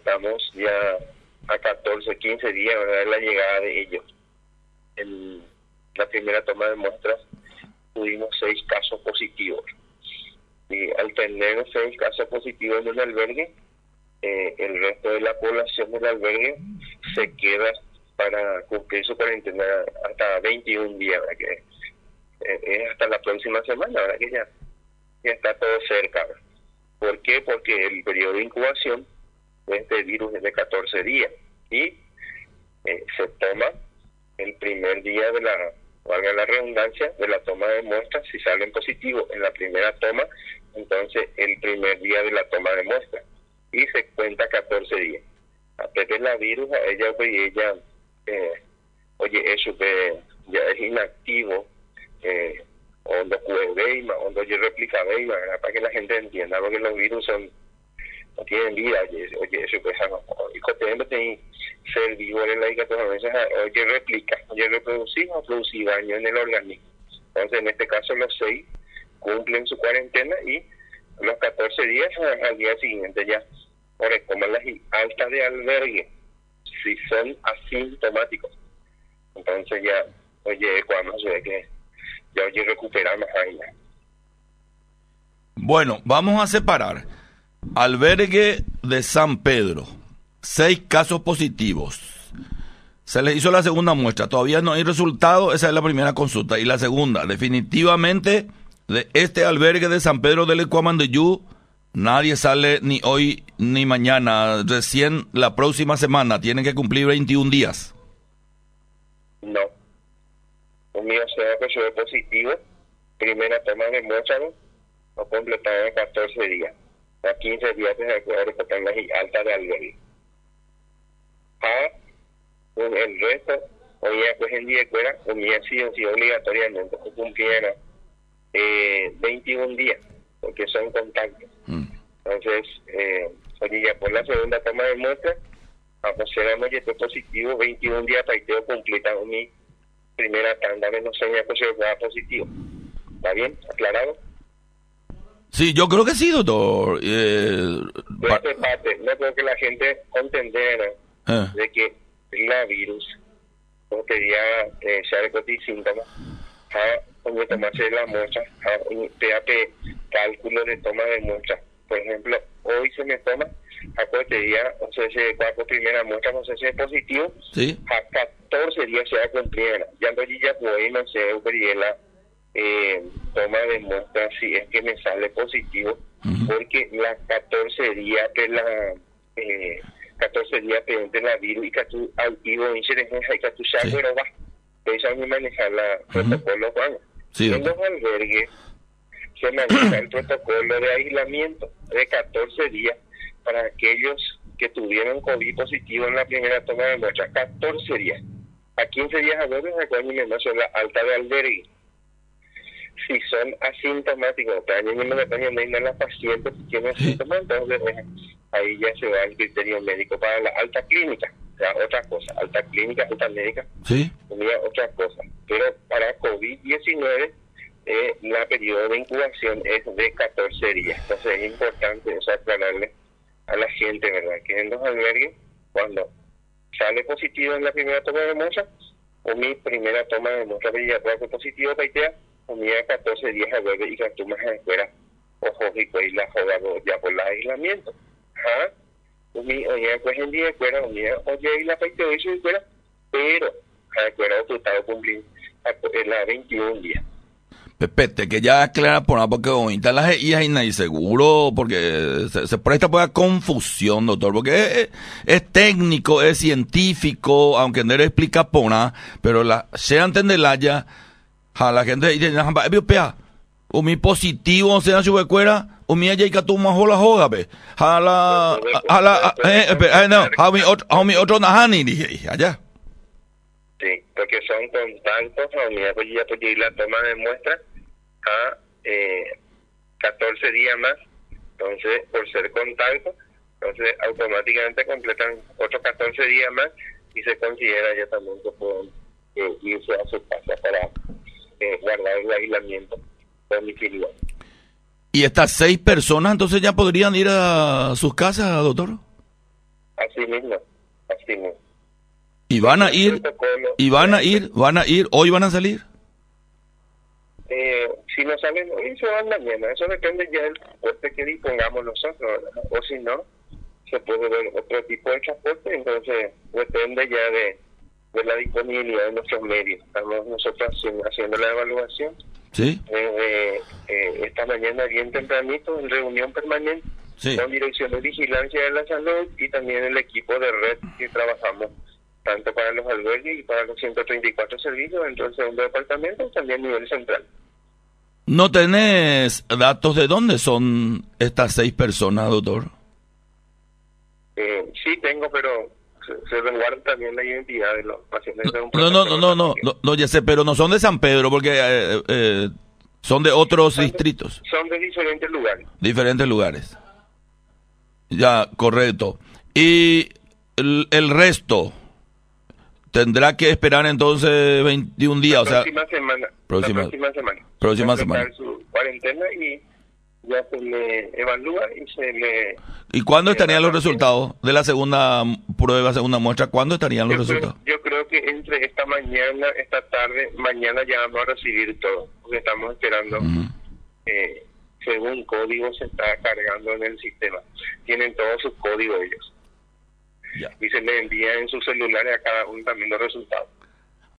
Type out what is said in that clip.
estamos ya a 14, 15 días, ¿verdad?, de la llegada de ellos. En la primera toma de muestras tuvimos 6 casos positivos. Y al tener 6 casos positivos en el albergue, el resto de la población del albergue se queda para cumplir su cuarentena hasta 21 días, ¿verdad?, que es hasta la próxima semana, ¿verdad?, que ya está todo cerca, ¿verdad? ¿Por qué? Porque el periodo de incubación de este virus es de 14 días y se toma el primer día de la, valga la redundancia, de la toma de muestras. Si salen positivos en la primera toma, entonces el primer día de la toma de muestras y se cuenta 14 días. A Pepe la virus, a ella, pues, ella, eso que ya es inactivo, o no puede ver, o no replica ver, para que la gente entienda, porque los virus no tienen vida, oye, eso pues, y conteniendo tiene ser vivo en la indicación, a veces, oye, replica, oye, reproducir o producir daño en el organismo. Entonces, en este caso, los 6 cumplen su cuarentena y los 14 días al día siguiente ya toman las altas de albergue si son asintomáticos. Entonces ya, oye, cuando se ve que ya, oye, recuperamos ahí. Bueno, vamos a separar. Albergue de San Pedro, 6 casos positivos. Se les hizo la segunda muestra, todavía no hay resultado, esa es la primera consulta. Y la segunda, definitivamente, de este albergue de San Pedro del Ecuamandeyú, nadie sale ni hoy ni mañana, recién la próxima semana, tienen que cumplir 21 días. No. Un mío se ve positivo, primera toma de muestra, no completaron en 14 días. A 15 días se recuerda que están las altas de albergue. El resto, hoy pues en día fuera, comía sí obligatoriamente, que cumpliera 21 días, porque son contactos. Entonces, oye, ya por la segunda toma de muestra, aproximadamente estoy positivo, 21 días para que yo completa mi primera tanda de no señas que se va positivo. ¿Está bien? ¿Aclarado? Sí, yo creo que sí, doctor. Por esta parte, no creo que la gente entendiera de que la virus, como quería ser con síntomas, cuando tomarse la muestra, PAP, cálculo de toma de muestra. Por ejemplo, hoy se me toma, a 4 días, o sea, se 4 primeras muestras, no sé si es positivo, ¿sí? A 14 días se va a cumplir. Ya no, ya puedo, no sé, la toma de muestra si es que me sale positivo, porque las 14 días de la 14 días de la virus y que tu activo inserción hay que tu saco, pero va, esa es manejar la protocolo, Juan. Sí, en los albergues se maneja el protocolo de aislamiento de 14 días para aquellos que tuvieron COVID positivo en la primera toma de muestra. 14 días. A 15 días a veces recuerden no son la alta de albergue. Si son asintomáticos, también en las pacientes que tienen síntomas, entonces ahí ya se va el criterio médico para la alta clínica. O sea, otra cosa, alta clínica, alta médica, sí, otra cosa. Pero para COVID-19, la periodo de incubación es de 14 días. Entonces es importante eso aclararle a la gente, ¿verdad? Que en los albergues, cuando sale positivo en la primera toma de muestra, o mi primera toma de muestra que ya puede ser positivo, paitea, o mi 14 días a ver y que tú más afuera, ojo, y la joda ya por el aislamiento. O mi, oye, pues en día fuera, oye, y la paiteo y su fuera, pero afuera tú estás cumpliendo la 21 días. Pepete, que ya aclara por nada, porque ahorita las EIA y seguro, porque se presta por la confusión, doctor, porque es técnico, es científico, aunque no le explica por nada, pero se entenderla ya, a la gente dice, o mi positivo, o sea, su becuera, o mi allá que tú más la joda, pe, a mi otro najani, dije, allá. Sí, porque son contactos, pues ya la toma de muestra a 14 días más, entonces por ser contacto, entonces automáticamente completan otros 14 días más y se considera ya también que pueden irse a su casa para guardar el aislamiento domiciliario. ¿Y estas 6 personas entonces ya podrían ir a sus casas, doctor? así mismo, así mismo. Y van a ir, van a ir, hoy van a salir. Si no salen hoy, se van mañana. Eso depende ya del transporte que dispongamos nosotros, ¿verdad? O si no, se puede ver otro tipo de transporte. Entonces, depende ya de la disponibilidad de nuestros medios. Estamos nosotros haciendo la evaluación. Sí. Esta mañana, bien tempranito, en reunión permanente, Sí. con Dirección de Vigilancia de la Salud y también el equipo de red que trabajamos tanto para los albergues y para los 134 servicios dentro del segundo departamento y también a nivel central. ¿No tenés datos de dónde son estas 6 personas, doctor? Sí tengo, pero se resguarda también la identidad de los pacientes. No, ya sé, pero no son de San Pedro porque son de otros distritos. Son de diferentes lugares. Diferentes lugares. Ya, correcto. Y el resto tendrá que esperar entonces 21 días, La próxima semana. Próxima semana. Su cuarentena y ya se le evalúa y se le... ¿Y cuándo estarían los resultados de la segunda prueba, segunda muestra? ¿Cuándo estarían los resultados? Yo creo que entre esta mañana, esta tarde, mañana ya vamos a recibir todo, porque estamos esperando, según código se está cargando en el sistema. Tienen todos sus códigos ellos. Ya. Y se les envía en sus celulares a cada uno también los resultados.